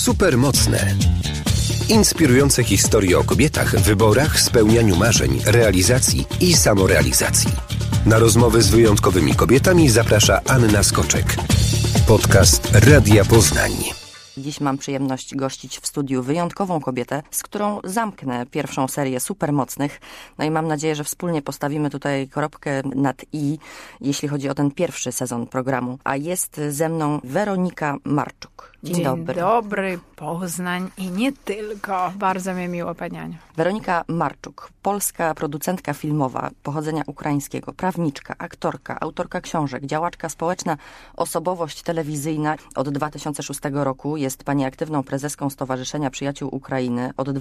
Supermocne. Inspirujące historie o kobietach, wyborach, spełnianiu marzeń, realizacji i samorealizacji. Na rozmowy z wyjątkowymi kobietami zaprasza Anna Skoczek. Podcast Radia Poznań. Dziś mam przyjemność gościć w studiu wyjątkową kobietę, z którą zamknę pierwszą serię Supermocnych. No i mam nadzieję, że wspólnie postawimy tutaj kropkę nad i, jeśli chodzi o ten pierwszy sezon programu. A jest ze mną Weronika Marczuk. Dzień dobry. Dzień dobry, Poznań i nie tylko. Bardzo mi miło, pani Aniu. Weronika Marczuk, polska producentka filmowa pochodzenia ukraińskiego, prawniczka, aktorka, autorka książek, działaczka społeczna, osobowość telewizyjna. Od 2006 roku jest pani aktywną prezeską Stowarzyszenia Przyjaciół Ukrainy. Od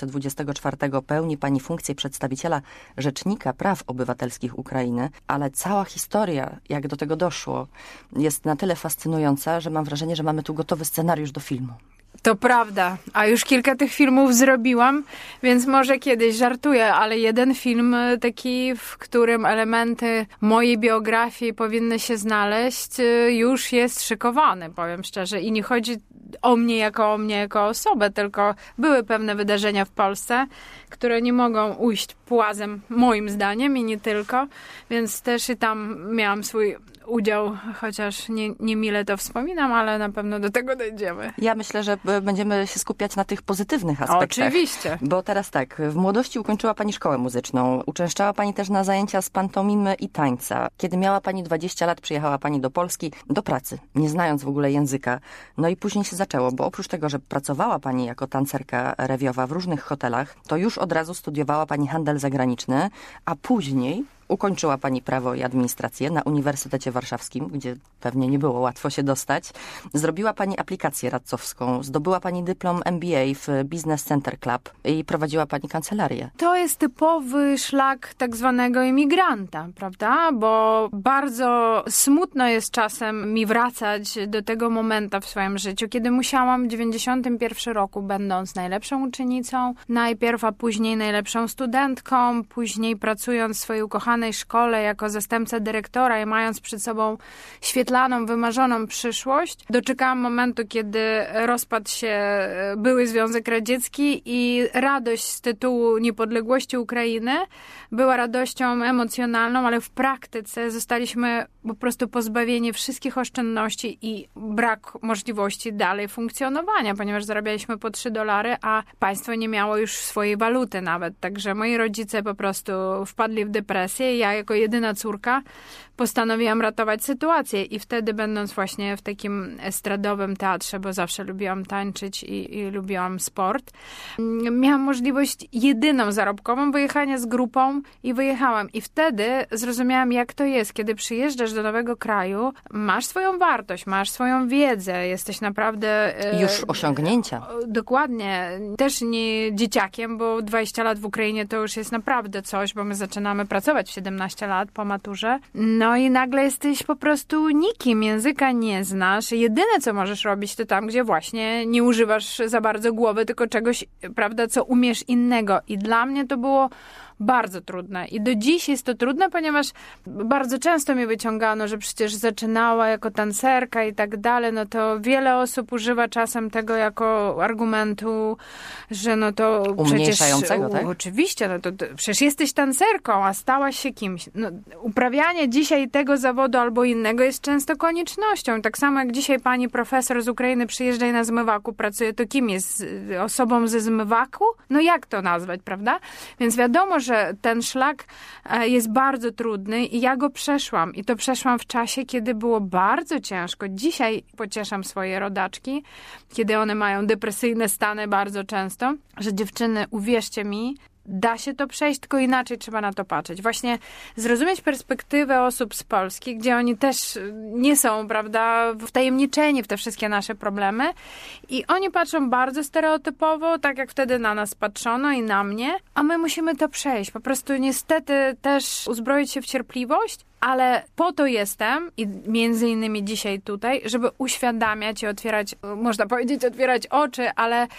2024 pełni pani funkcję przedstawiciela Rzecznika Praw Obywatelskich Ukrainy, ale cała historia, jak do tego doszło, jest na tyle fascynująca, że mam wrażenie, że mamy tu gotowy scenariusz do filmu. To prawda, a już kilka tych filmów zrobiłam, więc może kiedyś żartuję, ale jeden film taki, w którym elementy mojej biografii powinny się znaleźć, już jest szykowany, powiem szczerze. I nie chodzi o mnie jako osobę, tylko były pewne wydarzenia w Polsce, które nie mogą ujść płazem, moim zdaniem, i nie tylko, więc też i tam miałam swój udział, chociaż nie mile to wspominam, ale na pewno do tego dojdziemy. Ja myślę, że będziemy się skupiać na tych pozytywnych aspektach. Oczywiście. Bo teraz tak, w młodości ukończyła pani szkołę muzyczną. Uczęszczała pani też na zajęcia z pantomimy i tańca. Kiedy miała pani 20 lat, przyjechała pani do Polski do pracy, nie znając w ogóle języka. No i później się zaczęło, bo oprócz tego, że pracowała pani jako tancerka rewiowa w różnych hotelach, to już od razu studiowała pani handel zagraniczny, a później ukończyła pani prawo i administrację na Uniwersytecie Warszawskim, gdzie pewnie nie było łatwo się dostać. Zrobiła pani aplikację radcowską, zdobyła pani dyplom MBA w Business Center Club i prowadziła pani kancelarię. To jest typowy szlak tak zwanego imigranta, prawda? Bo bardzo smutno jest czasem mi wracać do tego momentu w swoim życiu, kiedy musiałam w 91 roku, będąc najlepszą uczennicą, najpierw, a później najlepszą studentką, później pracując w swojej ukochanej szkole jako zastępca dyrektora i mając przed sobą świetlaną, wymarzoną przyszłość, doczekałam momentu, kiedy rozpadł się były Związek Radziecki i radość z tytułu niepodległości Ukrainy była radością emocjonalną, ale w praktyce zostaliśmy po prostu pozbawieni wszystkich oszczędności i brak możliwości dalej funkcjonowania, ponieważ zarabialiśmy po $3, a państwo nie miało już swojej waluty nawet. Także moi rodzice po prostu wpadli w depresję. Ja jako jedyna córka postanowiłam ratować sytuację i wtedy, będąc właśnie w takim estradowym teatrze, bo zawsze lubiłam tańczyć i lubiłam sport, miałam możliwość jedyną zarobkową wyjechania z grupą i wyjechałam. I wtedy zrozumiałam, jak to jest, kiedy przyjeżdżasz do nowego kraju, masz swoją wartość, masz swoją wiedzę, jesteś naprawdę... Już osiągnięcia. Dokładnie. Też nie dzieciakiem, bo 20 lat w Ukrainie to już jest naprawdę coś, bo my zaczynamy pracować w 17 lat po maturze. No i nagle jesteś po prostu nikim, języka nie znasz. Jedyne, co możesz robić, to tam, gdzie właśnie nie używasz za bardzo głowy, tylko czegoś, prawda, co umiesz innego. I dla mnie to było bardzo trudne. I do dziś jest to trudne, ponieważ bardzo często mi wyciągano, że przecież zaczynała jako tancerka i tak dalej, no to wiele osób używa czasem tego jako argumentu, że no to umniejszającego, przecież... tak? Oczywiście, no to przecież jesteś tancerką, a stałaś się kimś. No, uprawianie dzisiaj tego zawodu albo innego jest często koniecznością. Tak samo jak dzisiaj pani profesor z Ukrainy przyjeżdża i na zmywaku pracuje, to kim jest? Osobą ze zmywaku? No jak to nazwać, prawda? Więc wiadomo, że ten szlak jest bardzo trudny i ja go przeszłam. I to przeszłam w czasie, kiedy było bardzo ciężko. Dzisiaj pocieszam swoje rodaczki, kiedy one mają depresyjne stany bardzo często, że dziewczyny, uwierzcie mi, da się to przejść, tylko inaczej trzeba na to patrzeć. Właśnie zrozumieć perspektywę osób z Polski, gdzie oni też nie są, prawda, wtajemniczeni w te wszystkie nasze problemy i oni patrzą bardzo stereotypowo, tak jak wtedy na nas patrzono i na mnie, a my musimy to przejść. Po prostu niestety też uzbroić się w cierpliwość, ale po to jestem i między innymi dzisiaj tutaj, żeby uświadamiać i otwierać, można powiedzieć, otwierać oczy, ale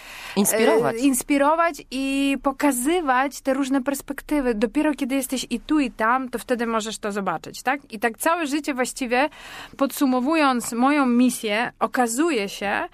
inspirować i pokazywać te różne perspektywy. Dopiero kiedy jesteś i tu, i tam, to wtedy możesz to zobaczyć, tak? I tak całe życie właściwie, podsumowując moją misję, okazuje się,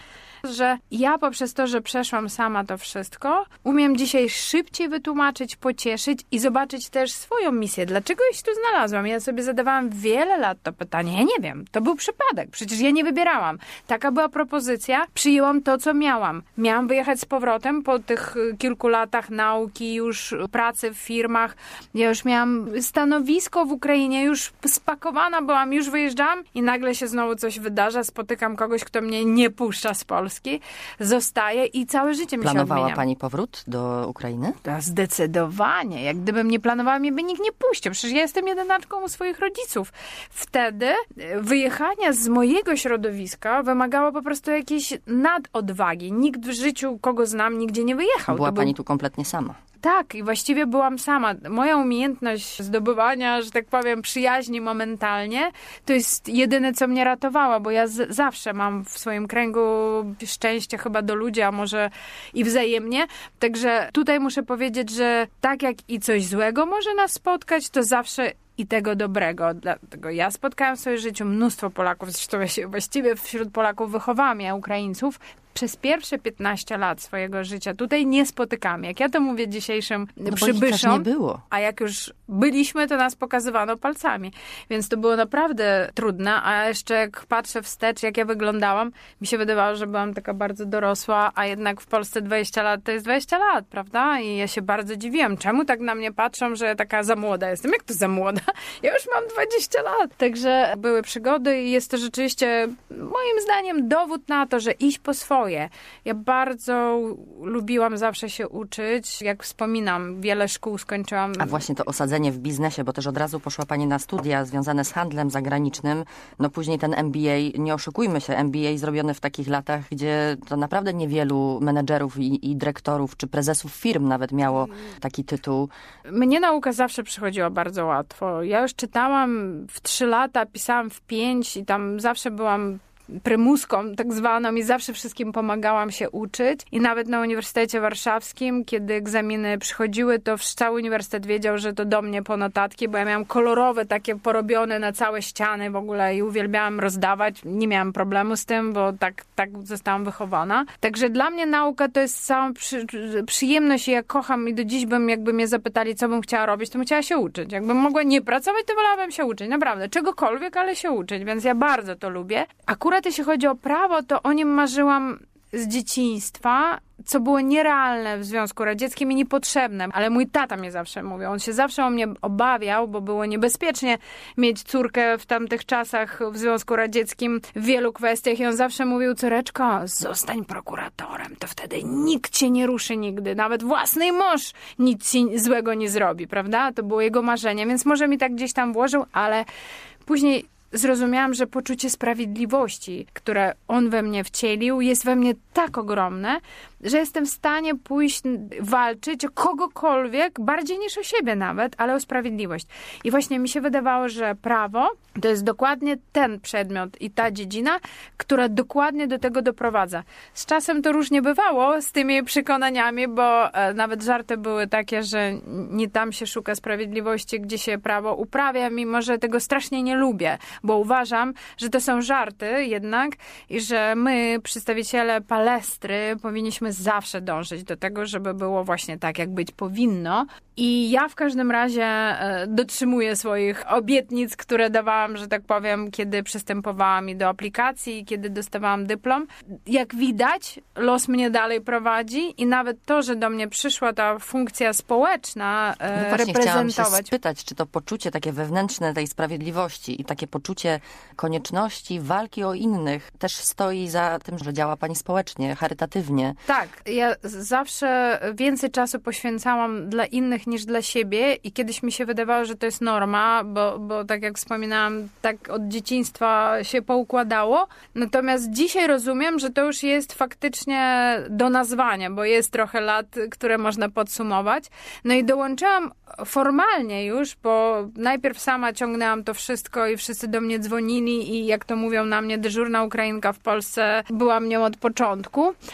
że ja poprzez to, że przeszłam sama to wszystko, umiem dzisiaj szybciej wytłumaczyć, pocieszyć i zobaczyć też swoją misję. Dlaczego ja się tu znalazłam? Ja sobie zadawałam wiele lat to pytanie. Ja nie wiem. To był przypadek. Przecież ja nie wybierałam. Taka była propozycja. Przyjęłam to, co miałam. Miałam wyjechać z powrotem po tych kilku latach nauki, już pracy w firmach. Ja już miałam stanowisko w Ukrainie, już spakowana byłam, już wyjeżdżałam i nagle się znowu coś wydarza. Spotykam kogoś, kto mnie nie puszcza z Polski. Zostaję i całe życie mi się odmienia. Planowała pani powrót do Ukrainy? Zdecydowanie. Jak gdybym nie planowała, mnie by nikt nie puścił. Przecież ja jestem jedynaczką u swoich rodziców. Wtedy wyjechania z mojego środowiska wymagało po prostu jakiejś nadodwagi. Nikt w życiu, kogo znam, nigdzie nie wyjechał. Była pani tu kompletnie sama. Tak, i właściwie byłam sama. Moja umiejętność zdobywania, że tak powiem, przyjaźni momentalnie, to jest jedyne, co mnie ratowało, bo ja zawsze mam w swoim kręgu szczęście chyba do ludzi, a może i wzajemnie. Także tutaj muszę powiedzieć, że tak jak i coś złego może nas spotkać, to zawsze i tego dobrego. Dlatego ja spotkałam w swoim życiu mnóstwo Polaków, zresztą ja się właściwie wśród Polaków wychowałam, ja Ukraińców. Przez pierwsze 15 lat swojego życia tutaj nie spotykam. Jak ja to mówię dzisiejszym przybyszom, nie było. A jak już byliśmy, to nas pokazywano palcami. Więc to było naprawdę trudne, a jeszcze jak patrzę wstecz, jak ja wyglądałam, mi się wydawało, że byłam taka bardzo dorosła, a jednak w Polsce 20 lat to jest 20 lat, prawda? I ja się bardzo dziwiłam. Czemu tak na mnie patrzą, że ja taka za młoda jestem? Jak to za młoda? Ja już mam 20 lat. Także były przygody i jest to rzeczywiście moim zdaniem dowód na to, że iść po swoje. Ja bardzo lubiłam zawsze się uczyć. Jak wspominam, wiele szkół skończyłam. A właśnie to osadzenie w biznesie, bo też od razu poszła pani na studia związane z handlem zagranicznym. No później ten MBA, nie oszukujmy się, MBA zrobiony w takich latach, gdzie to naprawdę niewielu menedżerów i dyrektorów, czy prezesów firm nawet miało taki tytuł. Mnie nauka zawsze przychodziła bardzo łatwo. Ja już czytałam w 3 lata, pisałam w 5 i tam zawsze byłam prymuską tak zwaną i zawsze wszystkim pomagałam się uczyć. I nawet na Uniwersytecie Warszawskim, kiedy egzaminy przychodziły, to cały uniwersytet wiedział, że to do mnie po notatki, bo ja miałam kolorowe, takie porobione na całe ściany w ogóle i uwielbiałam rozdawać. Nie miałam problemu z tym, bo tak zostałam wychowana. Także dla mnie nauka to jest cała przyjemność i ja kocham i do dziś jakby mnie zapytali, co bym chciała robić, to bym chciała się uczyć. Jakbym mogła nie pracować, to wolałabym się uczyć. Naprawdę. Czegokolwiek, ale się uczyć. Więc ja bardzo to lubię. Akurat jeśli chodzi o prawo, to o nim marzyłam z dzieciństwa, co było nierealne w Związku Radzieckim i niepotrzebne. Ale mój tata mnie zawsze mówił. On się zawsze o mnie obawiał, bo było niebezpiecznie mieć córkę w tamtych czasach w Związku Radzieckim w wielu kwestiach. I on zawsze mówił, córeczko, zostań prokuratorem, to wtedy nikt cię nie ruszy nigdy. Nawet własny mąż nic ci złego nie zrobi, prawda? To było jego marzenie, więc może mi tak gdzieś tam włożył, ale później zrozumiałam, że poczucie sprawiedliwości, które on we mnie wcielił, jest we mnie tak ogromne, że jestem w stanie pójść, walczyć o kogokolwiek, bardziej niż o siebie nawet, ale o sprawiedliwość. I właśnie mi się wydawało, że prawo to jest dokładnie ten przedmiot i ta dziedzina, która dokładnie do tego doprowadza. Z czasem to różnie bywało z tymi przekonaniami, bo nawet żarty były takie, że nie tam się szuka sprawiedliwości, gdzie się prawo uprawia, mimo że tego strasznie nie lubię, bo uważam, że to są żarty jednak i że my, przedstawiciele palestry, powinniśmy zawsze dążyć do tego, żeby było właśnie tak, jak być powinno. I ja w każdym razie dotrzymuję swoich obietnic, które dawałam, że tak powiem, kiedy przystępowałam do aplikacji, kiedy dostawałam dyplom. Jak widać, los mnie dalej prowadzi i nawet to, że do mnie przyszła ta funkcja społeczna, no właśnie, reprezentować. Chciałam się spytać, czy to poczucie takie wewnętrzne tej sprawiedliwości i takie poczucie konieczności walki o innych też stoi za tym, że działa pani społecznie, charytatywnie. Tak, ja zawsze więcej czasu poświęcałam dla innych niż dla siebie i kiedyś mi się wydawało, że to jest norma, bo tak jak wspominałam, tak od dzieciństwa się poukładało. Natomiast dzisiaj rozumiem, że to już jest faktycznie do nazwania, bo jest trochę lat, które można podsumować. No i dołączyłam formalnie już, bo najpierw sama ciągnęłam to wszystko i wszyscy do mnie dzwonili i jak to mówią na mnie, dyżurna Ukrainka w Polsce była nią od początku.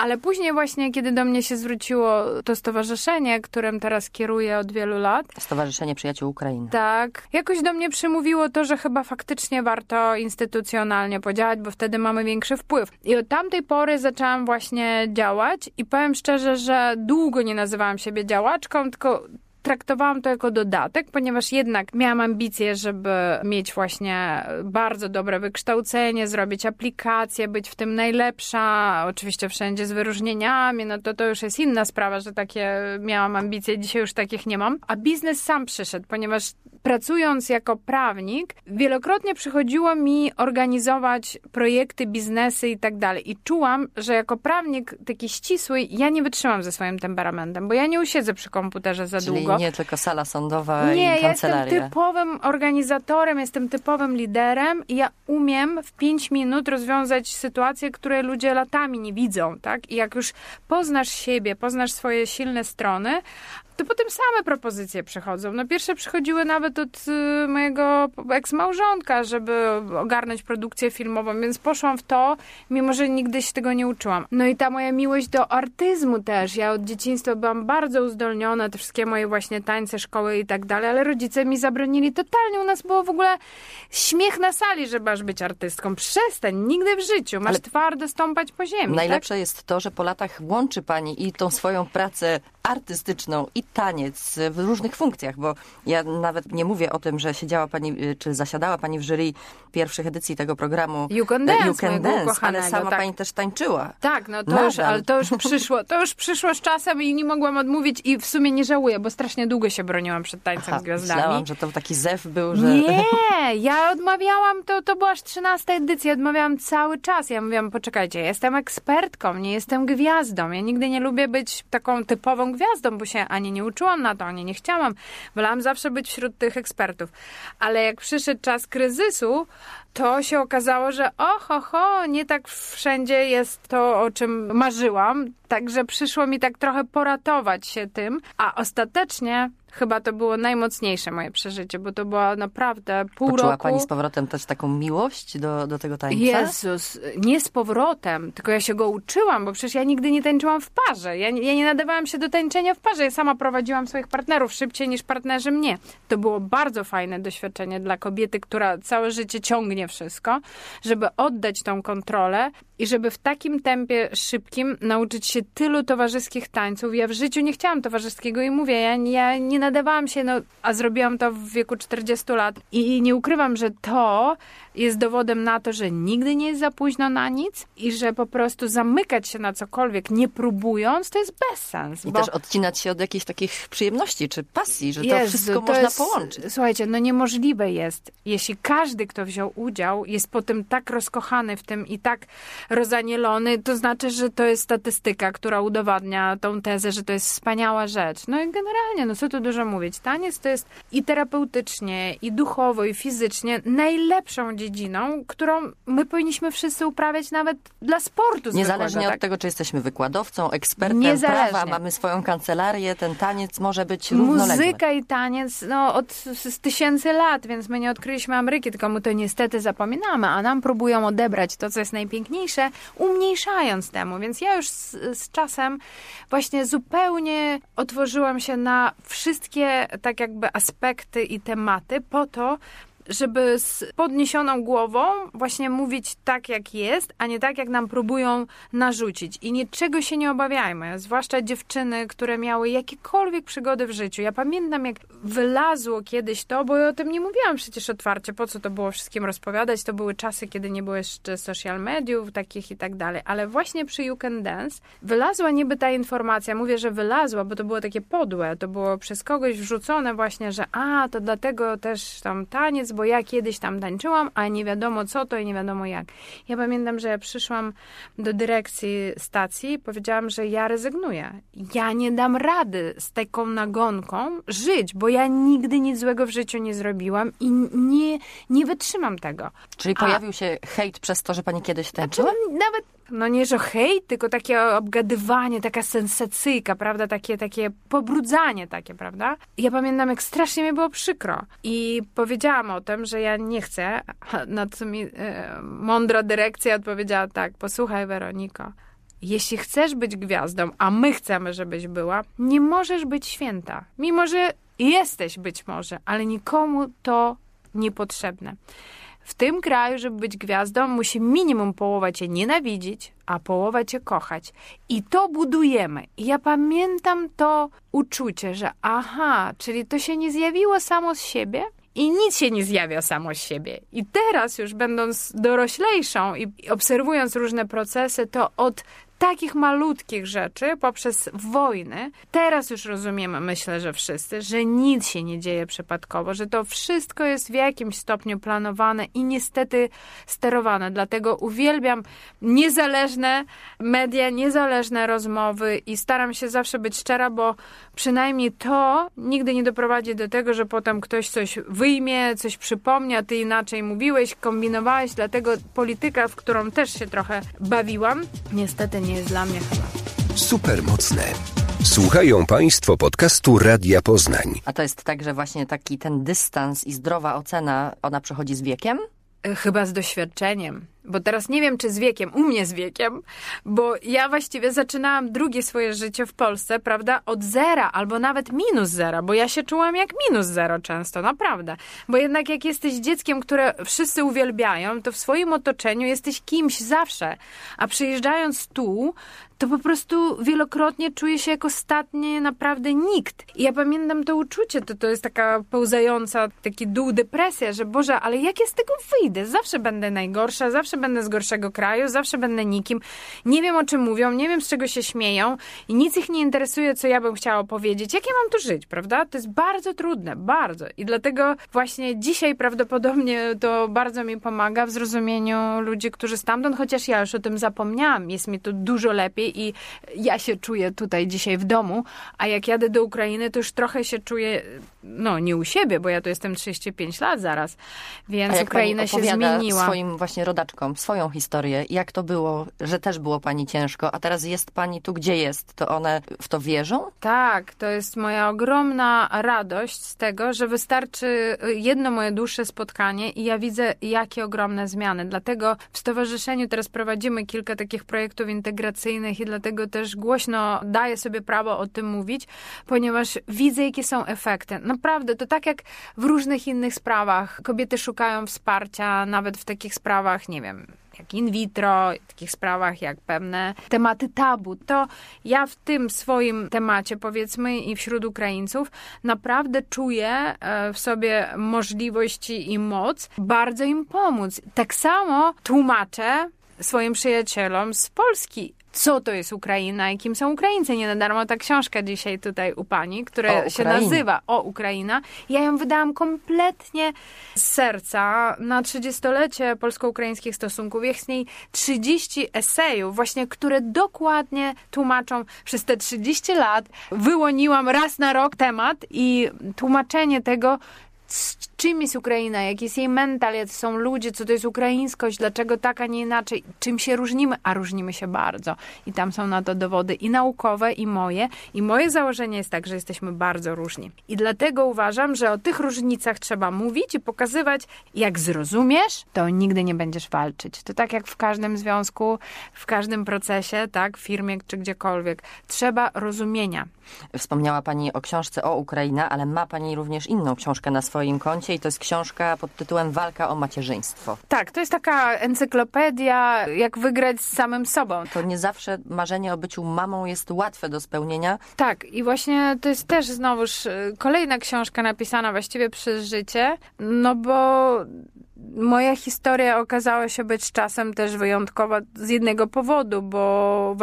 Ale później właśnie, kiedy do mnie się zwróciło to stowarzyszenie, którym teraz kieruję od wielu lat. Stowarzyszenie Przyjaciół Ukrainy. Tak. Jakoś do mnie przemówiło to, że chyba faktycznie warto instytucjonalnie podziałać, bo wtedy mamy większy wpływ. I od tamtej pory zaczęłam właśnie działać i powiem szczerze, że długo nie nazywałam siebie działaczką, tylko traktowałam to jako dodatek, ponieważ jednak miałam ambicje, żeby mieć właśnie bardzo dobre wykształcenie, zrobić aplikację, być w tym najlepsza, oczywiście wszędzie z wyróżnieniami, no to już jest inna sprawa, że takie miałam ambicje, dzisiaj już takich nie mam. A biznes sam przyszedł, ponieważ pracując jako prawnik, wielokrotnie przychodziło mi organizować projekty, biznesy i tak dalej. I czułam, że jako prawnik taki ścisły, ja nie wytrzymam ze swoim temperamentem, bo ja nie usiedzę przy komputerze za długo. Nie tylko sala sądowa nie, i kancelaria. Nie, jestem typowym organizatorem, jestem typowym liderem i ja umiem w 5 minut rozwiązać sytuacje, które ludzie latami nie widzą, tak? I jak już poznasz siebie, poznasz swoje silne strony, to potem same propozycje przychodzą. No pierwsze przychodziły nawet od mojego eks-małżonka, żeby ogarnąć produkcję filmową, więc poszłam w to, mimo że nigdy się tego nie uczyłam. No i ta moja miłość do artyzmu też. Ja od dzieciństwa byłam bardzo uzdolniona, te wszystkie moje właśnie tańce, szkoły i tak dalej, ale rodzice mi zabronili totalnie. U nas było w ogóle śmiech na sali, żeby aż być artystką. Przestań, nigdy w życiu. Masz twardo stąpać po ziemi. Najlepsze jest to, że po latach łączy pani i tą swoją pracę artystyczną i taniec w różnych funkcjach, bo ja nawet nie mówię o tym, że siedziała pani, czy zasiadała pani w jury pierwszych edycji tego programu You Can Dance, ale sama pani też tańczyła. Tak, no to już, ale to już przyszło z czasem i nie mogłam odmówić i w sumie nie żałuję, bo strasznie długo się broniłam przed tańcem z gwiazdami. Myślałam, że to taki zew był, że... Nie, ja odmawiałam, to była aż 13 edycja, odmawiałam cały czas. Ja mówiłam, poczekajcie, ja jestem ekspertką, nie jestem gwiazdą. Ja nigdy nie lubię być taką typową gwiazdą, bo się ani nie uczyłam na to, ani nie chciałam. Wolałam zawsze być wśród tych ekspertów. Ale jak przyszedł czas kryzysu, to się okazało, że nie tak wszędzie jest to, o czym marzyłam. Także przyszło mi tak trochę poratować się tym, a ostatecznie chyba to było najmocniejsze moje przeżycie, bo to była naprawdę pół roku. Poczuła pani z powrotem też taką miłość do tego tańca? Jezus, nie z powrotem, tylko ja się go uczyłam, bo przecież ja nigdy nie tańczyłam w parze. Ja nie nadawałam się do tańczenia w parze. Ja sama prowadziłam swoich partnerów szybciej niż partnerzy mnie. To było bardzo fajne doświadczenie dla kobiety, która całe życie ciągnie wszystko, żeby oddać tą kontrolę i żeby w takim tempie szybkim nauczyć się tylu towarzyskich tańców. Ja w życiu nie chciałam towarzyskiego i mówię, ja nie nadawałam się, a zrobiłam to w wieku 40 lat i nie ukrywam, że to jest dowodem na to, że nigdy nie jest za późno na nic i że po prostu zamykać się na cokolwiek, nie próbując, to jest bezsens. I też odcinać się od jakichś takich przyjemności czy pasji, że to wszystko można połączyć. Słuchajcie, niemożliwe jest, jeśli każdy, kto wziął udział, jest potem tak rozkochany w tym i tak rozanielony, to znaczy, że to jest statystyka, która udowadnia tą tezę, że to jest wspaniała rzecz. No i generalnie, co tu dużo mówić, taniec to jest i terapeutycznie, i duchowo, i fizycznie najlepszą dziedziną, którą my powinniśmy wszyscy uprawiać nawet dla sportu niezależnie od tego, czy jesteśmy wykładowcą, ekspertem prawa, mamy swoją kancelarię, ten taniec może być równoległy. Muzyka i taniec z tysięcy lat, więc my nie odkryliśmy Ameryki, tylko my to niestety zapominamy, a nam próbują odebrać to, co jest najpiękniejsze, umniejszając temu. Więc ja już z czasem właśnie zupełnie otworzyłam się na wszystkie tak jakby aspekty i tematy po to, żeby z podniesioną głową właśnie mówić tak, jak jest, a nie tak, jak nam próbują narzucić. I niczego się nie obawiajmy, zwłaszcza dziewczyny, które miały jakiekolwiek przygody w życiu. Ja pamiętam, jak wylazło kiedyś to, bo ja o tym nie mówiłam przecież otwarcie, po co to było wszystkim rozpowiadać. To były czasy, kiedy nie było jeszcze social mediów takich i tak dalej. Ale właśnie przy You Can Dance wylazła niby ta informacja. Mówię, że wylazła, bo to było takie podłe. To było przez kogoś wrzucone właśnie, że to dlatego też tam taniec, bo ja kiedyś tam tańczyłam, a nie wiadomo co to i nie wiadomo jak. Ja pamiętam, że ja przyszłam do dyrekcji stacji i powiedziałam, że ja rezygnuję. Ja nie dam rady z taką nagonką żyć, bo ja nigdy nic złego w życiu nie zrobiłam i nie wytrzymam tego. Czyli pojawił się hejt przez to, że pani kiedyś tańczyła? Nawet nie, że hejt, tylko takie obgadywanie, taka sensacyjka, prawda? Takie pobrudzanie takie, prawda? Ja pamiętam, jak strasznie mi było przykro. I powiedziałam o tym, że ja nie chcę, na co mi mądra dyrekcja odpowiedziała tak, posłuchaj Weroniko, jeśli chcesz być gwiazdą, a my chcemy, żebyś była, nie możesz być święta. Mimo, że jesteś być może, ale nikomu to niepotrzebne. W tym kraju, żeby być gwiazdą, musi minimum połowa cię nienawidzić, a połowa cię kochać. I to budujemy. I ja pamiętam to uczucie, że czyli to się nie zjawiło samo z siebie i nic się nie zjawia samo z siebie. I teraz już będąc doroślejszą i obserwując różne procesy, to od takich malutkich rzeczy poprzez wojny, teraz już rozumiemy, myślę, że wszyscy, że nic się nie dzieje przypadkowo, że to wszystko jest w jakimś stopniu planowane i niestety sterowane. Dlatego uwielbiam niezależne media, niezależne rozmowy i staram się zawsze być szczera, bo przynajmniej to nigdy nie doprowadzi do tego, że potem ktoś coś wyjmie, coś przypomni, a ty inaczej mówiłeś, kombinowałeś, dlatego polityka, w którą też się trochę bawiłam, niestety nie jest dla mnie chyba. Supermocne. Słuchają Państwo podcastu Radia Poznań. A to jest tak, że właśnie taki ten dystans i zdrowa ocena, ona przychodzi z wiekiem? Chyba z doświadczeniem. Bo teraz nie wiem, czy z wiekiem, u mnie z wiekiem, bo ja właściwie zaczynałam drugie swoje życie w Polsce, prawda, od zera, albo nawet -0, bo ja się czułam jak -0 często, naprawdę. Bo jednak jak jesteś dzieckiem, które wszyscy uwielbiają, to w swoim otoczeniu jesteś kimś zawsze, a przyjeżdżając tu, to po prostu wielokrotnie czuję się jak ostatnie naprawdę nikt. I ja pamiętam to uczucie, to jest taka pełzająca, taki dół, depresja, że Boże, ale jak ja z tego wyjdę? Zawsze będę najgorsza, zawsze będę z gorszego kraju, zawsze będę nikim. Nie wiem, o czym mówią, nie wiem, z czego się śmieją i nic ich nie interesuje, co ja bym chciała powiedzieć. Jak ja mam tu żyć, prawda? To jest bardzo trudne, bardzo. I dlatego właśnie dzisiaj prawdopodobnie to bardzo mi pomaga w zrozumieniu ludzi, którzy stamtąd, chociaż ja już o tym zapomniałam. Jest mi to dużo lepiej i ja się czuję tutaj dzisiaj w domu, a jak jadę do Ukrainy, to już trochę się czuję, nie u siebie, bo ja tu jestem 35 lat zaraz, więc Ukraina się zmieniła. Swoim właśnie rodaczkom swoją historię, jak to było, że też było pani ciężko, a teraz jest pani tu, gdzie jest, to one w to wierzą? Tak, to jest moja ogromna radość z tego, że wystarczy jedno moje dłuższe spotkanie i ja widzę, jakie ogromne zmiany. Dlatego w stowarzyszeniu teraz prowadzimy kilka takich projektów integracyjnych i dlatego też głośno daję sobie prawo o tym mówić, ponieważ widzę, jakie są efekty. Naprawdę, to tak jak w różnych innych sprawach. Kobiety szukają wsparcia, nawet w takich sprawach, nie wiem, jak in vitro, w takich sprawach jak pewne tematy tabu. To ja w tym swoim temacie, powiedzmy, i wśród Ukraińców naprawdę czuję w sobie możliwości i moc bardzo im pomóc. Tak samo tłumaczę swoim przyjacielom z Polski, co to jest Ukraina i kim są Ukraińcy. Nie na darmo ta książka dzisiaj tutaj u pani, która się nazywa O Ukraina. Ja ją wydałam kompletnie z serca na 30-lecie polsko-ukraińskich stosunków. Jest w niej 30 esejów, właśnie, które dokładnie tłumaczą przez te 30 lat. Wyłoniłam raz na rok temat i tłumaczenie tego, czym jest Ukraina, jaki jest jej mental, jacy są ludzie, co to jest ukraińskość, dlaczego tak, a nie inaczej, czym się różnimy, a różnimy się bardzo. I tam są na to dowody i naukowe, i moje. I moje założenie jest tak, że jesteśmy bardzo różni. I dlatego uważam, że o tych różnicach trzeba mówić i pokazywać. Jak zrozumiesz, to nigdy nie będziesz walczyć. To tak jak w każdym związku, w każdym procesie, tak, w firmie czy gdziekolwiek. Trzeba rozumienia. Wspomniała pani o książce O Ukraina, ale ma pani również inną książkę na swoim koncie i to jest książka pod tytułem Walka o macierzyństwo. Tak, to jest taka encyklopedia, jak wygrać z samym sobą. To nie zawsze marzenie o byciu mamą jest łatwe do spełnienia. Tak, i właśnie to jest też znowuż kolejna książka napisana właściwie przez życie, bo moja historia okazała się być czasem też wyjątkowa z jednego powodu, bo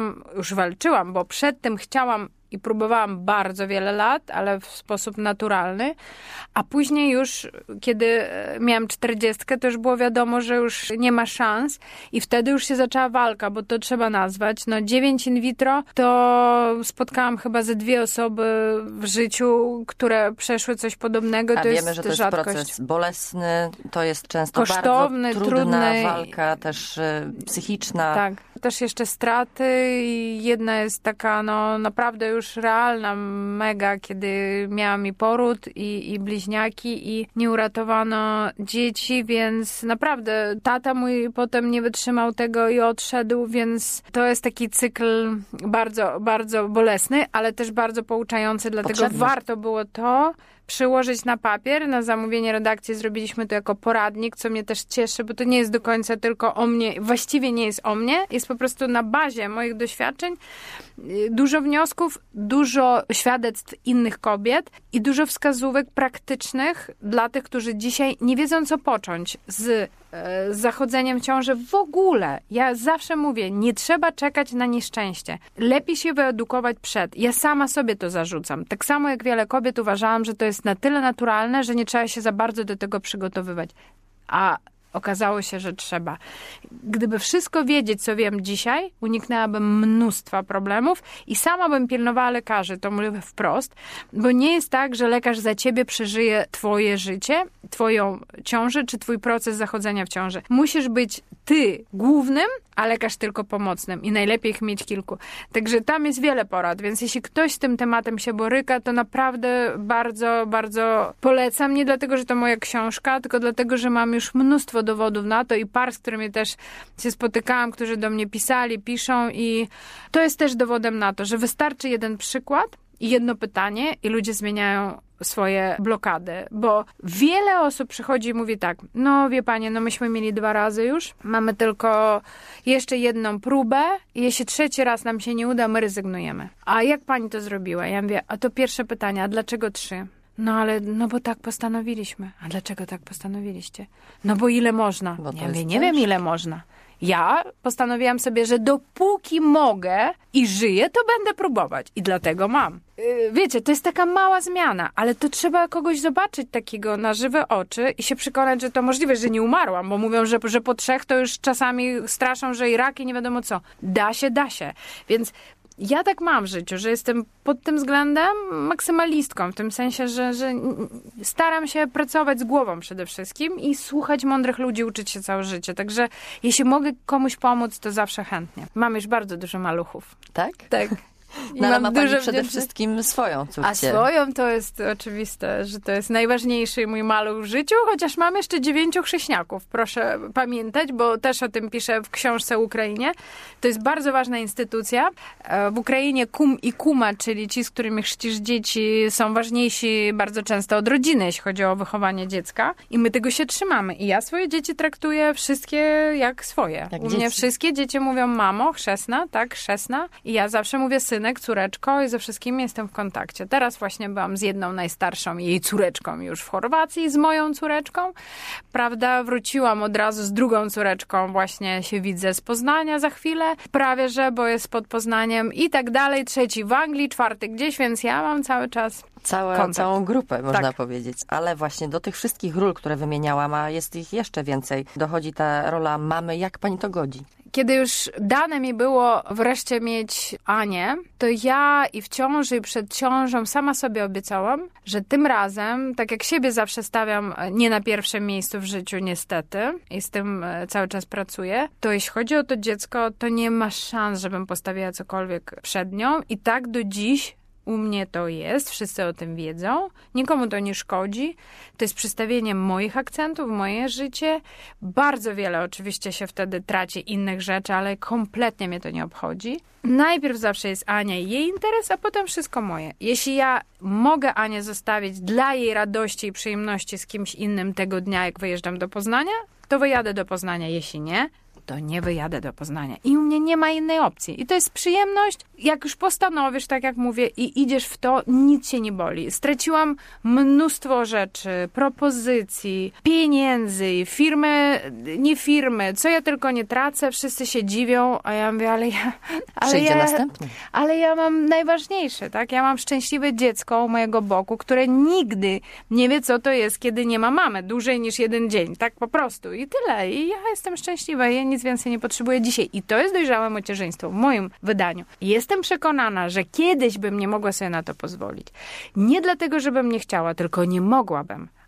walczyłam, bo przed tym chciałam i próbowałam bardzo wiele lat, ale w sposób naturalny, a później już, kiedy miałam 40, to już było wiadomo, że już nie ma szans i wtedy już się zaczęła walka, bo to trzeba nazwać. 9 in vitro, to spotkałam chyba ze 2 osoby w życiu, które przeszły coś podobnego. A wiemy, że to jest rzadkość. Proces bolesny, to jest często kosztowny, bardzo trudna walka, też psychiczna. Tak. Też jeszcze straty i jedna jest taka naprawdę już realna, mega, kiedy miałam i poród i bliźniaki i nie uratowano dzieci, więc naprawdę tata mój potem nie wytrzymał tego i odszedł, więc to jest taki cykl bardzo, bardzo bolesny, ale też bardzo pouczający, dlatego warto było to przyłożyć na papier. Na zamówienie redakcji zrobiliśmy to jako poradnik, co mnie też cieszy, bo to nie jest do końca tylko o mnie, właściwie nie jest o mnie, jest po prostu na bazie moich doświadczeń. Dużo wniosków, dużo świadectw innych kobiet i dużo wskazówek praktycznych dla tych, którzy dzisiaj nie wiedzą, co począć z zachodzeniem w ciąży w ogóle. Ja zawsze mówię, nie trzeba czekać na nieszczęście. Lepiej się wyedukować przed. Ja sama sobie to zarzucam. Tak samo jak wiele kobiet uważałam, że to jest na tyle naturalne, że nie trzeba się za bardzo do tego przygotowywać. A okazało się, że trzeba. Gdyby wszystko wiedzieć, co wiem dzisiaj, uniknęłabym mnóstwa problemów i sama bym pilnowała lekarzy, to mówię wprost, bo nie jest tak, że lekarz za ciebie przeżyje twoje życie, twoją ciążę, czy twój proces zachodzenia w ciąży. Musisz być ty głównym, a lekarz tylko pomocnym i najlepiej ich mieć kilku. Także tam jest wiele porad, więc jeśli ktoś z tym tematem się boryka, to naprawdę bardzo, bardzo polecam. Nie dlatego, że to moja książka, tylko dlatego, że mam już mnóstwo dowodów na to i par, z którymi też się spotykałam, którzy do mnie pisali, piszą i to jest też dowodem na to, że wystarczy jeden przykład i jedno pytanie i ludzie zmieniają swoje blokady, bo wiele osób przychodzi i mówi tak, no wie pani, no myśmy mieli 2 razy już, mamy tylko jeszcze jedną próbę i jeśli 3. raz nam się nie uda, my rezygnujemy. A jak pani to zrobiła? Ja mówię, a to pierwsze pytanie, a dlaczego 3? No ale, no bo tak postanowiliśmy. A dlaczego tak postanowiliście? No bo ile można? Ja mówię, nie wiem ile można. Ja postanowiłam sobie, że dopóki mogę i żyję, to będę próbować. I dlatego mam. Wiecie, to jest taka mała zmiana, ale to trzeba kogoś zobaczyć takiego na żywe oczy i się przekonać, że to możliwe, że nie umarłam, bo mówią, że po 3 to już czasami straszą, że i rak i nie wiadomo co. Da się. Więc ja tak mam w życiu, że jestem pod tym względem maksymalistką, w tym sensie, że staram się pracować z głową przede wszystkim i słuchać mądrych ludzi, uczyć się całe życie. Także jeśli mogę komuś pomóc, to zawsze chętnie. Mam już bardzo dużo maluchów. Tak? Tak. No, ale ma pani przede wszystkim swoją córkę. A swoją to jest oczywiste, że to jest najważniejszy mój maluch w życiu, chociaż mam jeszcze 9 chrześniaków. Proszę pamiętać, bo też o tym piszę w książce o Ukrainie. To jest bardzo ważna instytucja. W Ukrainie kum i kuma, czyli ci, z którymi chrzcisz dzieci, są ważniejsi bardzo często od rodziny, jeśli chodzi o wychowanie dziecka. I my tego się trzymamy. I ja swoje dzieci traktuję wszystkie jak swoje. Jak u dzieci. mnie wszystkie dzieci mówią mamo, chrzestna, tak, chrzestna. I ja zawsze mówię synek, córeczko i ze wszystkimi jestem w kontakcie. Teraz właśnie byłam z jedną najstarszą jej córeczką już w Chorwacji, z moją córeczką. Prawda, wróciłam od razu z drugą córeczką, właśnie się widzę z Poznania za chwilę. Prawie, że, bo jest pod Poznaniem i tak dalej. 3 w Anglii, 4 gdzieś, więc ja mam cały czas Całą grupę, można tak powiedzieć. Ale właśnie do tych wszystkich ról, które wymieniałam, a jest ich jeszcze więcej, dochodzi ta rola mamy. Jak pani to godzi? Kiedy już dane mi było wreszcie mieć Anię, to ja i w ciąży, i przed ciążą sama sobie obiecałam, że tym razem, tak jak siebie zawsze stawiam nie na pierwszym miejscu w życiu, niestety, i z tym cały czas pracuję, to jeśli chodzi o to dziecko, to nie ma szans, żebym postawiła cokolwiek przed nią. I tak do dziś u mnie to jest, wszyscy o tym wiedzą, nikomu to nie szkodzi. To jest przedstawienie moich akcentów, moje życie. Bardzo wiele oczywiście się wtedy traci innych rzeczy, ale kompletnie mnie to nie obchodzi. Najpierw zawsze jest Ania i jej interes, a potem wszystko moje. Jeśli ja mogę Anię zostawić dla jej radości i przyjemności z kimś innym tego dnia, jak wyjeżdżam do Poznania, to wyjadę do Poznania. Jeśli nie, to nie wyjadę do Poznania. I u mnie nie ma innej opcji. I to jest przyjemność. Jak już postanowisz, tak jak mówię, i idziesz w to, nic cię nie boli. Straciłam mnóstwo rzeczy, propozycji, pieniędzy, firmy, nie firmy, co ja tylko nie tracę, wszyscy się dziwią, a ja mówię, Przyjdzie następny. Ale ja mam najważniejsze, tak? Ja mam szczęśliwe dziecko u mojego boku, które nigdy nie wie, co to jest, kiedy nie ma mamy. Dłużej niż 1 dzień, tak po prostu. I tyle. I ja jestem szczęśliwa. Ja nic więcej nie potrzebuję dzisiaj. I to jest dojrzałe macierzyństwo w moim wydaniu. Jestem przekonana, że kiedyś bym nie mogła sobie na to pozwolić. Nie dlatego, żebym nie chciała, tylko nie mogłabym.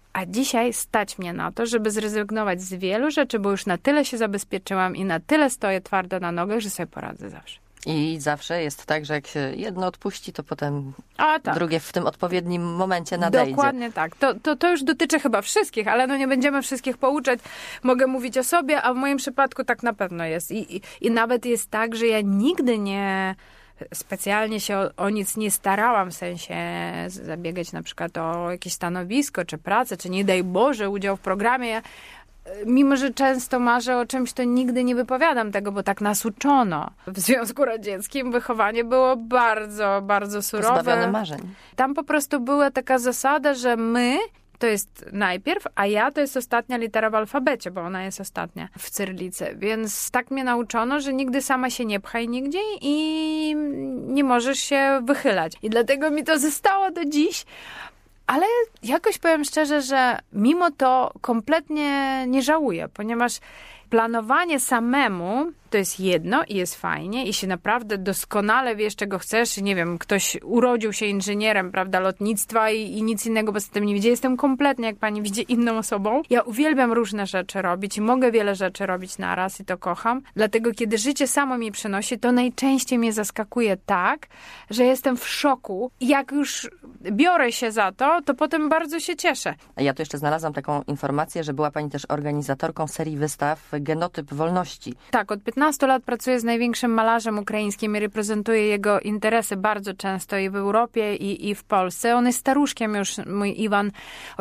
A dzisiaj stać mnie na to, żeby zrezygnować z wielu rzeczy, bo już na tyle się zabezpieczyłam i na tyle stoję twardo na nogach, że sobie poradzę zawsze. I zawsze jest tak, że jak się jedno odpuści, to potem tak. drugie w tym odpowiednim momencie nadejdzie. Dokładnie tak. To już dotyczy chyba wszystkich, ale no nie będziemy wszystkich pouczać. Mogę mówić o sobie, a w moim przypadku tak na pewno jest. I nawet jest tak, że ja nigdy nie specjalnie się o nic nie starałam, w sensie zabiegać na przykład o jakieś stanowisko, czy pracę, czy nie daj Boże udział w programie. Mimo że często marzę o czymś, to nigdy nie wypowiadam tego, bo tak nas uczono. W Związku Radzieckim wychowanie było bardzo, bardzo surowe. Pozbawione marzeń. Tam po prostu była taka zasada, że my to jest najpierw, a ja to jest ostatnia litera w alfabecie, bo ona jest ostatnia w cyrylicy. Więc tak mnie nauczono, że nigdy sama się nie pchaj nigdzie i nie możesz się wychylać. I dlatego mi to zostało do dziś. Ale jakoś powiem szczerze, że mimo to kompletnie nie żałuję, ponieważ planowanie samemu to jest jedno i jest fajnie i się naprawdę doskonale wiesz, czego chcesz. Nie wiem, ktoś urodził się inżynierem, prawda, lotnictwa i nic innego poza tym nie widzi. Jestem kompletnie, jak pani widzi, inną osobą. Ja uwielbiam różne rzeczy robić i mogę wiele rzeczy robić naraz i to kocham. Dlatego, kiedy życie samo mi przynosi, to najczęściej mnie zaskakuje tak, że jestem w szoku. I jak już biorę się za to, to potem bardzo się cieszę. Ja tu jeszcze znalazłam taką informację, że była pani też organizatorką serii wystaw Genotyp Wolności. Tak, od 15 lat pracuję z największym malarzem ukraińskim i reprezentuję jego interesy bardzo często i w Europie, i w Polsce. On jest staruszkiem już, mój Iwan,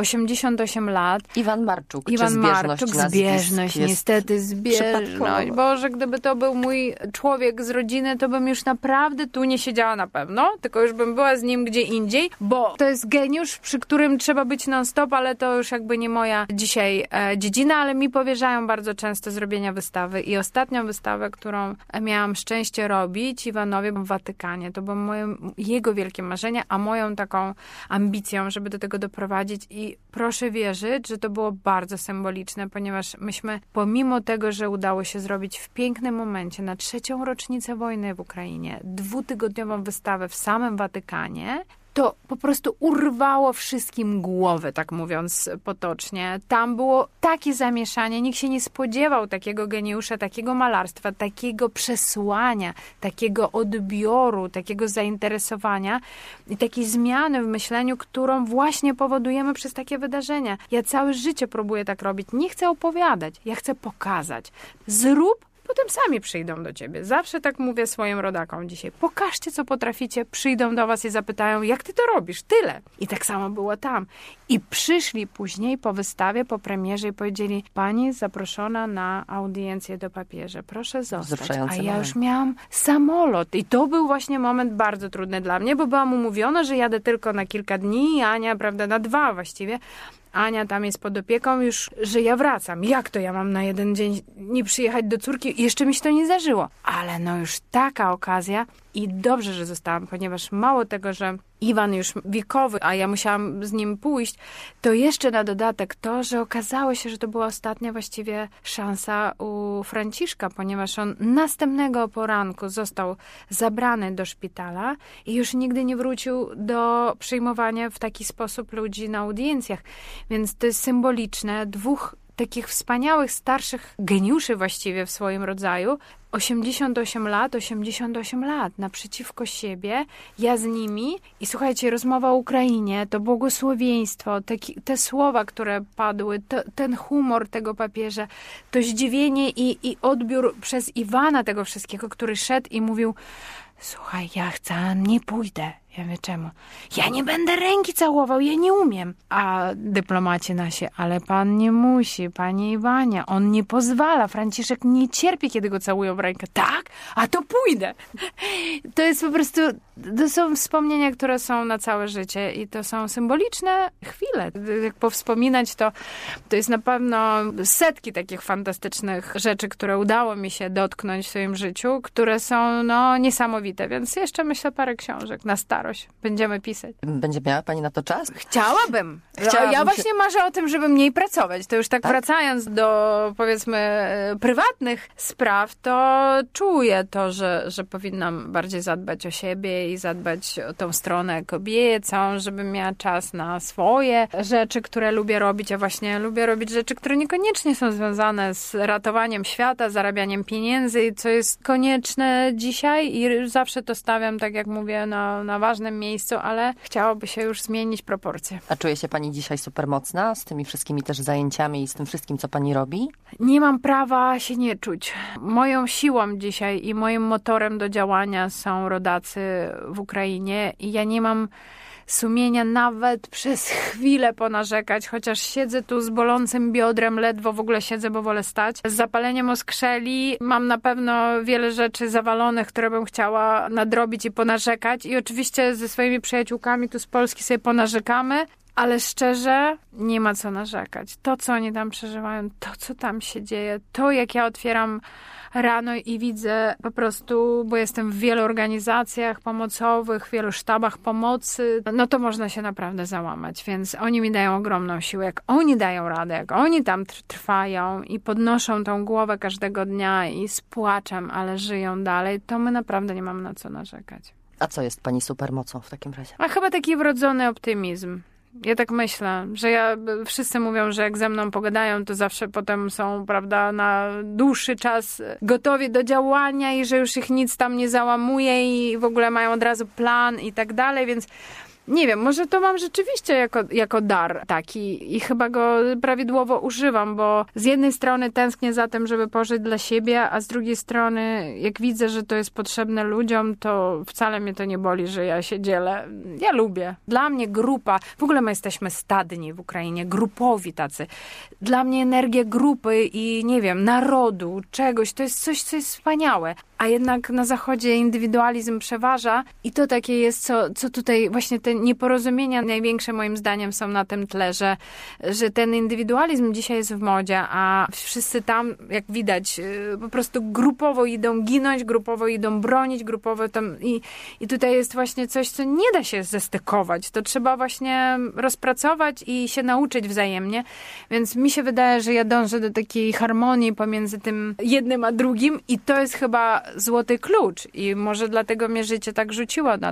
88 lat. Iwan Marczuk, czy zbieżność nazwisk? Zbieżność, niestety zbieżność. Boże, gdyby to był mój człowiek z rodziny, to bym już naprawdę tu nie siedziała na pewno, tylko już bym była z nim gdzie indziej, bo to jest geniusz, przy którym trzeba być non-stop, ale to już jakby nie moja dzisiaj dziedzina, ale mi powierzają bardzo często zrobienia wystawy i ostatnią wystawę, którą miałam szczęście robić Iwanowi w Watykanie. To było jego wielkie marzenie, a moją taką ambicją, żeby do tego doprowadzić i proszę wierzyć, że to było bardzo symboliczne, ponieważ myśmy, pomimo tego, że udało się zrobić w pięknym momencie na 3. rocznicę wojny w Ukrainie, 2-tygodniową wystawę w samym Watykanie, to po prostu urwało wszystkim głowy, tak mówiąc potocznie. Tam było takie zamieszanie, nikt się nie spodziewał takiego geniusza, takiego malarstwa, takiego przesłania, takiego odbioru, takiego zainteresowania i takiej zmiany w myśleniu, którą właśnie powodujemy przez takie wydarzenia. Ja całe życie próbuję tak robić. Nie chcę opowiadać, ja chcę pokazać. Zrób, potem sami przyjdą do ciebie. Zawsze tak mówię swoim rodakom dzisiaj. Pokażcie, co potraficie, przyjdą do was i zapytają, jak ty to robisz? Tyle. I tak samo było tam. I przyszli później po wystawie, po premierze i powiedzieli, pani zaproszona na audiencję do papieża. Proszę zostać. A ja już miałam samolot. I to był właśnie moment bardzo trudny dla mnie, bo byłam umówiona, że jadę tylko na kilka dni, Ania, prawda, na 2 właściwie. Ania tam jest pod opieką już, że ja wracam. Jak to ja mam na 1 dzień nie przyjechać do córki? Jeszcze mi się to nie zdarzyło. Ale no już taka okazja i dobrze, że zostałam, ponieważ mało tego, że Iwan już wiekowy, a ja musiałam z nim pójść, to jeszcze na dodatek to, że okazało się, że to była ostatnia właściwie szansa u Franciszka, ponieważ on następnego poranku został zabrany do szpitala i już nigdy nie wrócił do przyjmowania w taki sposób ludzi na audiencjach. Więc to jest symboliczne. 2 takich wspaniałych, starszych geniuszy właściwie w swoim rodzaju. 88 lat naprzeciwko siebie, ja z nimi i słuchajcie, rozmowa o Ukrainie, to błogosławieństwo, te słowa, które padły, ten humor tego papieża, to zdziwienie i odbiór przez Iwana tego wszystkiego, który szedł i mówił, słuchaj, ja chcę, nie pójdę. Ja wiem czemu. Ja nie będę ręki całował, ja nie umiem. A dyplomaci nasi, ale pan nie musi, panie Iwanie, on nie pozwala. Franciszek nie cierpi, kiedy go całują w rękę. Tak? A to pójdę. To jest po prostu, to są wspomnienia, które są na całe życie i to są symboliczne chwile. Jak powspominać, to jest na pewno setki takich fantastycznych rzeczy, które udało mi się dotknąć w swoim życiu, które są niesamowite. Więc jeszcze myślę parę książek na starość starość. Będziemy pisać. Będzie miała pani na to czas? Chciałabym. Ja właśnie marzę o tym, żeby mniej pracować. To już tak wracając do, powiedzmy, prywatnych spraw, to czuję to, że powinnam bardziej zadbać o siebie i zadbać o tą stronę kobiecą, żebym miała czas na swoje rzeczy, które lubię robić, a właśnie lubię robić rzeczy, które niekoniecznie są związane z ratowaniem świata, zarabianiem pieniędzy, co jest konieczne dzisiaj i zawsze to stawiam, tak jak mówię, na ważnym miejscu, ale chciałoby się już zmienić proporcje. A czuje się pani dzisiaj super mocna z tymi wszystkimi też zajęciami i z tym wszystkim, co pani robi? Nie mam prawa się nie czuć. Moją siłą dzisiaj i moim motorem do działania są rodacy w Ukrainie i ja nie mam sumienia nawet przez chwilę ponarzekać, chociaż siedzę tu z bolącym biodrem, ledwo w ogóle siedzę, bo wolę stać. Z zapaleniem oskrzeli, mam na pewno wiele rzeczy zawalonych, które bym chciała nadrobić i ponarzekać i oczywiście ze swoimi przyjaciółkami tu z Polski sobie ponarzekamy, ale szczerze nie ma co narzekać. To, co oni tam przeżywają, to, co tam się dzieje, to, jak ja otwieram rano i widzę po prostu, bo jestem w wielu organizacjach pomocowych, w wielu sztabach pomocy, no to można się naprawdę załamać, więc oni mi dają ogromną siłę. Jak oni dają radę, jak oni tam trwają i podnoszą tą głowę każdego dnia i z płaczem, ale żyją dalej, to my naprawdę nie mamy na co narzekać. A co jest pani supermocą w takim razie? A chyba taki wrodzony optymizm. Ja tak myślę, że wszyscy mówią, że jak ze mną pogadają, to zawsze potem są, prawda, na dłuższy czas gotowi do działania i że już ich nic tam nie załamuje i w ogóle mają od razu plan i tak dalej, więc nie wiem, może to mam rzeczywiście jako dar taki i chyba go prawidłowo używam, bo z jednej strony tęsknię za tym, żeby pożyć dla siebie, a z drugiej strony jak widzę, że to jest potrzebne ludziom, to wcale mnie to nie boli, że ja się dzielę. Ja lubię. Dla mnie grupa, w ogóle my jesteśmy stadni w Ukrainie, grupowi tacy. Dla mnie energia grupy i nie wiem, narodu, czegoś, to jest coś, co jest wspaniałe. A jednak na Zachodzie indywidualizm przeważa i to takie jest, co tutaj właśnie te nieporozumienia największe moim zdaniem są na tym tle, że ten indywidualizm dzisiaj jest w modzie, a wszyscy tam, jak widać, po prostu grupowo idą ginąć, grupowo idą bronić, grupowo tam i tutaj jest właśnie coś, co nie da się zestykować. To trzeba właśnie rozpracować i się nauczyć wzajemnie, więc mi się wydaje, że ja dążę do takiej harmonii pomiędzy tym jednym a drugim i to jest chyba złoty klucz i może dlatego mnie życie tak rzuciło na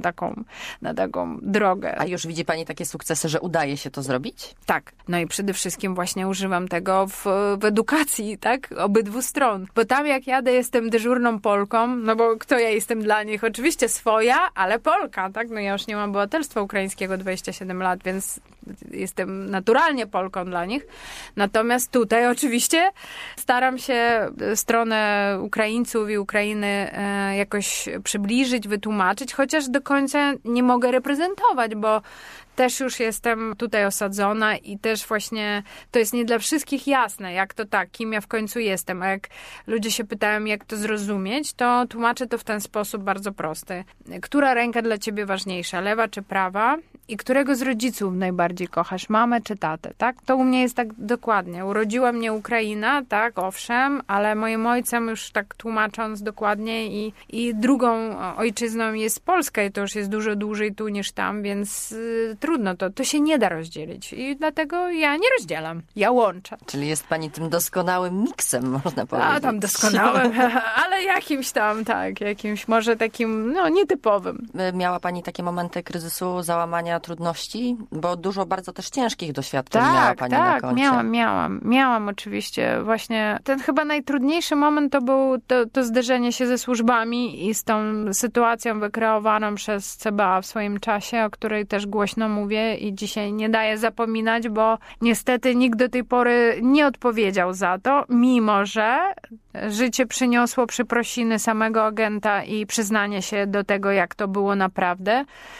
taką drogę. A już widzi pani takie sukcesy, że udaje się to zrobić? Tak. No i przede wszystkim właśnie używam tego w edukacji, tak? Obydwu stron. Bo tam jak jadę, jestem dyżurną Polką, no bo kto ja jestem dla nich? Oczywiście swoja, ale Polka, tak? No ja już nie mam obywatelstwa ukraińskiego 27 lat, więc jestem naturalnie Polką dla nich. Natomiast tutaj oczywiście staram się stronę Ukraińców i Ukrainy jakoś przybliżyć, wytłumaczyć, chociaż do końca nie mogę reprezentować, bo też już jestem tutaj osadzona i też właśnie to jest nie dla wszystkich jasne, jak to tak, kim ja w końcu jestem. A jak ludzie się pytają, jak to zrozumieć, to tłumaczę to w ten sposób bardzo prosty. Która ręka dla ciebie ważniejsza, lewa czy prawa? I którego z rodziców najbardziej kochasz, mamę czy tatę, tak? To u mnie jest tak dokładnie. Urodziła mnie Ukraina, tak, owszem, ale moim ojcem, już tak tłumacząc dokładnie i drugą ojczyzną jest Polska i to już jest dużo dłużej tu niż tam, więc trudno, to się nie da rozdzielić i dlatego ja nie rozdzielam, ja łączę. Czyli jest pani tym doskonałym miksem, można powiedzieć. A tam doskonałym, ale jakimś tam, tak, jakimś może takim, no, nietypowym. Miała pani takie momenty kryzysu, załamania, trudności? Bo dużo bardzo też ciężkich doświadczeń miała pani na koncie. Miałam oczywiście. Właśnie ten chyba najtrudniejszy moment to był to zderzenie się ze służbami i z tą sytuacją wykreowaną przez CBA w swoim czasie, o której też głośno mówię i dzisiaj nie daję zapominać, bo niestety nikt do tej pory nie odpowiedział za to, mimo że życie przyniosło przeprosiny samego agenta i przyznanie się do tego, jak to było naprawdę.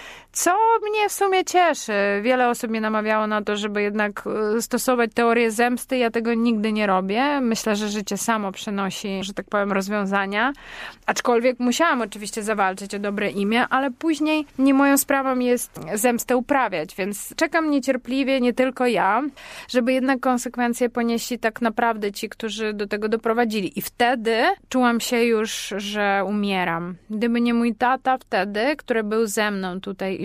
Co mnie w sumie cieszy. Wiele osób mnie namawiało na to, żeby jednak stosować teorię zemsty. Ja tego nigdy nie robię. Myślę, że życie samo przynosi, że tak powiem, rozwiązania. Aczkolwiek musiałam oczywiście zawalczyć o dobre imię, ale później nie moją sprawą jest zemstę uprawiać, więc czekam niecierpliwie, nie tylko ja, żeby jednak konsekwencje ponieśli tak naprawdę ci, którzy do tego doprowadzili. I wtedy czułam się już, że umieram. Gdyby nie mój tata wtedy, który był ze mną tutaj i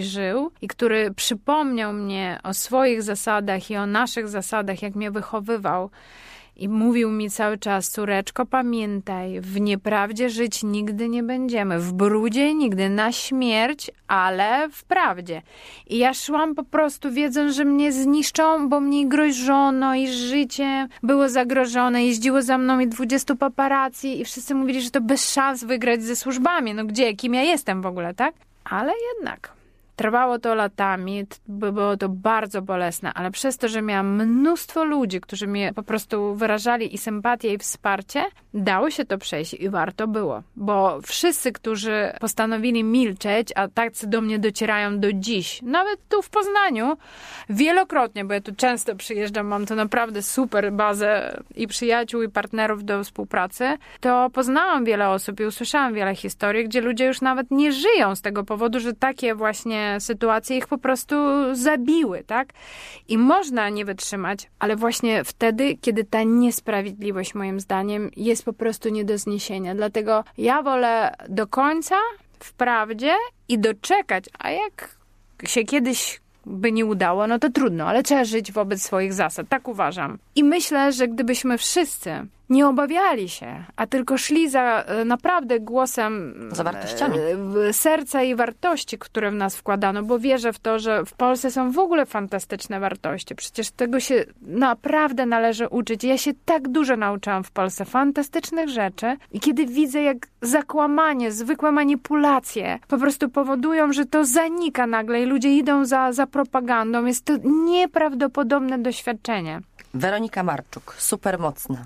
i żył i który przypomniał mnie o swoich zasadach i o naszych zasadach, jak mnie wychowywał. I mówił mi cały czas: córeczko, pamiętaj, w nieprawdzie żyć nigdy nie będziemy, w brudzie nigdy, na śmierć, ale w prawdzie. I ja szłam po prostu wiedząc, że mnie zniszczą, bo mnie grożono i życie było zagrożone. Jeździło za mną i 20 paparazzi i wszyscy mówili, że to bez szans wygrać ze służbami. No gdzie, kim ja jestem w ogóle, tak? Ale jednak trwało to latami, było to bardzo bolesne, ale przez to, że miałam mnóstwo ludzi, którzy mi po prostu wyrażali i sympatię, i wsparcie, dało się to przejść i warto było. Bo wszyscy, którzy postanowili milczeć, a tacy do mnie docierają do dziś, nawet tu w Poznaniu, wielokrotnie, bo ja tu często przyjeżdżam, mam tu naprawdę super bazę i przyjaciół, i partnerów do współpracy, to poznałam wiele osób i usłyszałam wiele historii, gdzie ludzie już nawet nie żyją z tego powodu, że takie właśnie sytuacje ich po prostu zabiły, tak? I można nie wytrzymać, ale właśnie wtedy, kiedy ta niesprawiedliwość, moim zdaniem, jest po prostu nie do zniesienia. Dlatego ja wolę do końca, w prawdzie i doczekać, a jak się kiedyś by nie udało, no to trudno, ale trzeba żyć wobec swoich zasad, tak uważam. I myślę, że gdybyśmy wszyscy nie obawiali się, a tylko szli za naprawdę głosem, za wartościami serca i wartości, które w nas wkładano, bo wierzę w to, że w Polsce są w ogóle fantastyczne wartości. Przecież tego się naprawdę należy uczyć. Ja się tak dużo nauczyłam w Polsce, fantastycznych rzeczy, i kiedy widzę, jak zakłamanie, zwykłe manipulacje po prostu powodują, że to zanika nagle i ludzie idą za propagandą, jest to nieprawdopodobne doświadczenie. Weronika Marczuk, super mocna.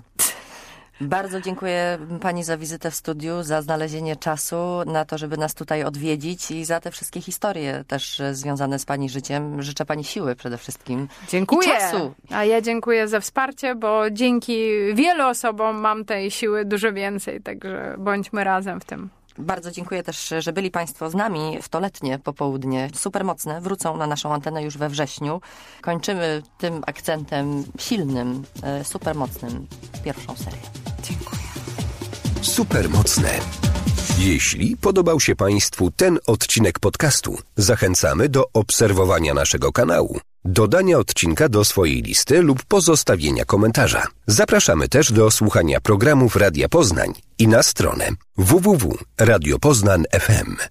Bardzo dziękuję pani za wizytę w studiu, za znalezienie czasu na to, żeby nas tutaj odwiedzić i za te wszystkie historie też związane z pani życiem. Życzę pani siły przede wszystkim. Dziękuję. I czasu. A ja dziękuję za wsparcie, bo dzięki wielu osobom mam tej siły dużo więcej, także bądźmy razem w tym. Bardzo dziękuję też, że byli państwo z nami w to letnie popołudnie. Super mocne. Wrócą na naszą antenę już we wrześniu. Kończymy tym akcentem silnym, super mocnym pierwszą serię. Dziękuję. Super mocne. Jeśli podobał się państwu ten odcinek podcastu, zachęcamy do obserwowania naszego kanału, dodania odcinka do swojej listy lub pozostawienia komentarza. Zapraszamy też do słuchania programów Radia Poznań i na stronę www.radiopoznań.fm.